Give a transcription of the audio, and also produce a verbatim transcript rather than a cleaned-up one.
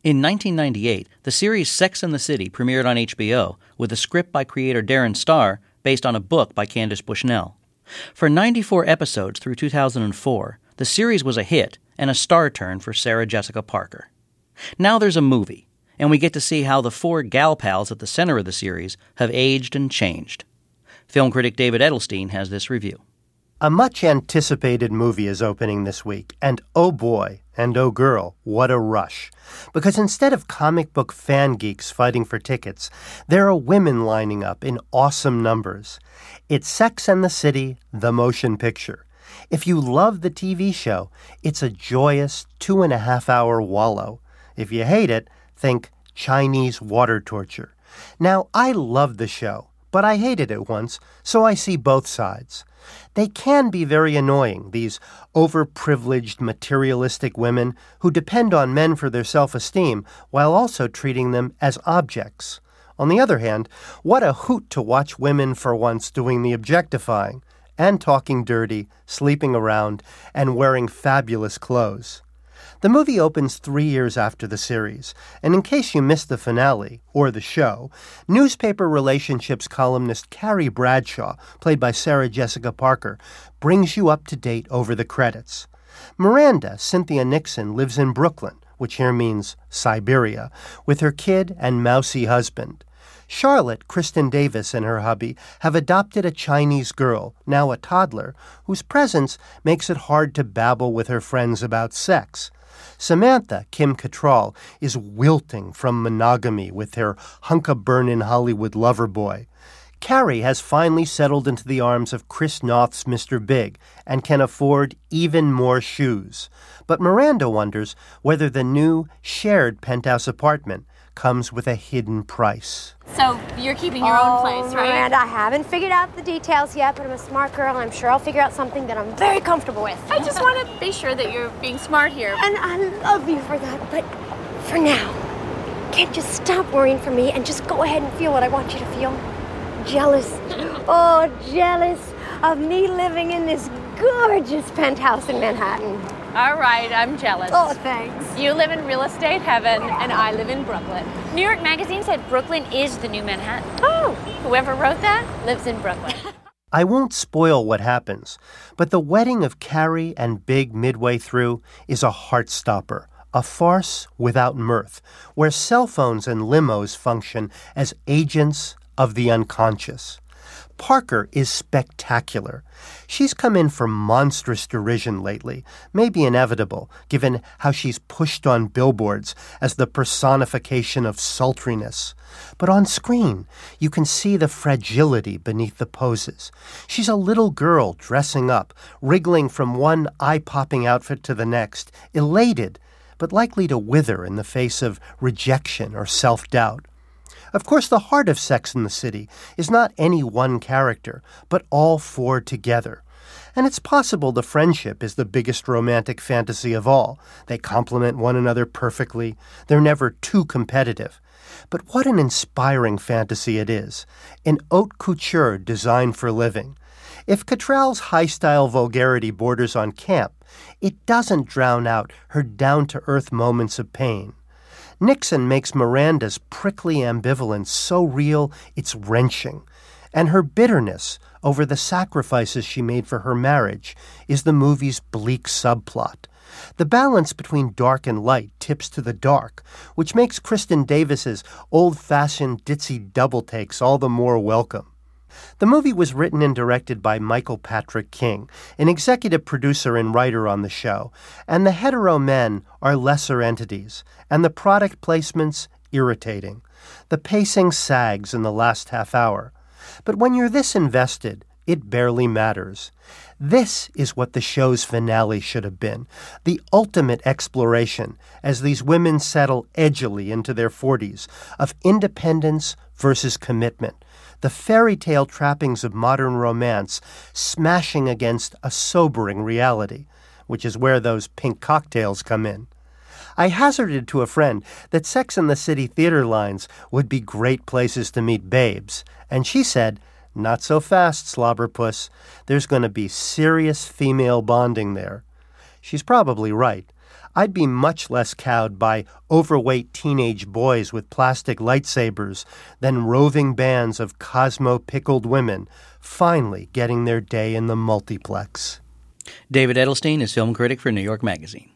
In nineteen ninety-eight, the series Sex and the City premiered on H B O with a script by creator Darren Star based on a book by Candace Bushnell. For ninety-four episodes through two thousand four, the series was a hit and a star turn for Sarah Jessica Parker. Now there's a movie, and we get to see how the four gal pals at the center of the series have aged and changed. Film critic David Edelstein has this review. A much-anticipated movie is opening this week, and oh boy, and oh girl, what a rush. Because instead of comic book fan geeks fighting for tickets, there are women lining up in awesome numbers. It's Sex and the City, the motion picture. If you love the T V show, it's a joyous two-and-a-half-hour wallow. If you hate it, think Chinese water torture. Now, I love the show, but I hated it once, so I see both sides. They can be very annoying, these overprivileged, materialistic women who depend on men for their self-esteem while also treating them as objects. On the other hand, what a hoot to watch women for once doing the objectifying and talking dirty, sleeping around, and wearing fabulous clothes. The movie opens three years after the series, and in case you missed the finale, or the show, newspaper relationships columnist Carrie Bradshaw, played by Sarah Jessica Parker, brings you up to date over the credits. Miranda, Cynthia Nixon, lives in Brooklyn, which here means Siberia, with her kid and mousy husband. Charlotte, Kristen Davis, and her hubby have adopted a Chinese girl, now a toddler, whose presence makes it hard to babble with her friends about sex. Samantha, Kim Cattrall, is wilting from monogamy with her hunk-a-burnin' Hollywood lover boy. Carrie has finally settled into the arms of Chris Noth's Mister Big and can afford even more shoes. But Miranda wonders whether the new shared penthouse apartment comes with a hidden price. So you're keeping your oh, own place, right? Miranda, I haven't figured out the details yet, but I'm a smart girl. I'm sure I'll figure out something that I'm very comfortable with. I just want to be sure that you're being smart here. And I love you for that, but for now, can't you stop worrying for me and just go ahead and feel what I want you to feel? Jealous. Oh, jealous of me living in this gorgeous penthouse in Manhattan. All right, I'm jealous. Oh, thanks. You live in real estate heaven, and I live in Brooklyn. New York Magazine said Brooklyn is the new Manhattan. Oh. Whoever wrote that lives in Brooklyn. I won't spoil what happens, but the wedding of Carrie and Big midway through is a heart-stopper, a farce without mirth, where cell phones and limos function as agents of the unconscious. Parker is spectacular. She's come in for monstrous derision lately, maybe inevitable, given how she's pushed on billboards as the personification of sultriness. But on screen, you can see the fragility beneath the poses. She's a little girl dressing up, wriggling from one eye-popping outfit to the next, elated, but likely to wither in the face of rejection or self-doubt. Of course, the heart of Sex and the City is not any one character, but all four together. And it's possible the friendship is the biggest romantic fantasy of all. They complement one another perfectly. They're never too competitive. But what an inspiring fantasy it is. An haute couture designed for living. If Cattrall's high-style vulgarity borders on camp, it doesn't drown out her down-to-earth moments of pain. Nixon makes Miranda's prickly ambivalence so real it's wrenching, and her bitterness over the sacrifices she made for her marriage is the movie's bleak subplot. The balance between dark and light tips to the dark, which makes Kristen Davis's old-fashioned ditzy double-takes all the more welcome. The movie was written and directed by Michael Patrick King, an executive producer and writer on the show, and the hetero men are lesser entities, and the product placements irritating. The pacing sags in the last half hour. But when you're this invested, it barely matters. This is what the show's finale should have been, the ultimate exploration, as these women settle edgily into their forties, of independence versus commitment, the fairy tale trappings of modern romance smashing against a sobering reality, which is where those pink cocktails come in. I hazarded to a friend that Sex and the City theater lines would be great places to meet babes, and she said, "Not so fast, slobberpuss. There's going to be serious female bonding there." She's probably right. I'd be much less cowed by overweight teenage boys with plastic lightsabers than roving bands of Cosmo-pickled women finally getting their day in the multiplex. David Edelstein is film critic for New York Magazine.